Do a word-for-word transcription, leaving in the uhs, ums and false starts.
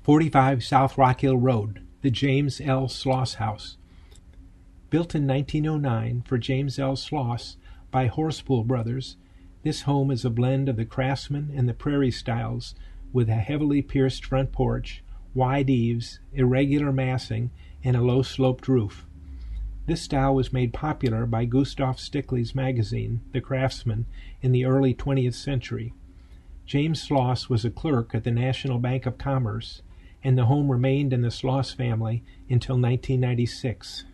forty-five South Rock Hill Road, the James L. Sloss House. Built in nineteen oh nine for James L. Sloss by Horspool Brothers, this home is a blend of the Craftsman and the Prairie styles, with a heavily pierced front porch, wide eaves, irregular massing, and a low-sloped roof. This style was made popular by Gustav Stickley's magazine, The Craftsman, in the early twentieth century. James Sloss was a clerk at the National Bank of Commerce, and the home remained in the Sloss family until nineteen ninety-six.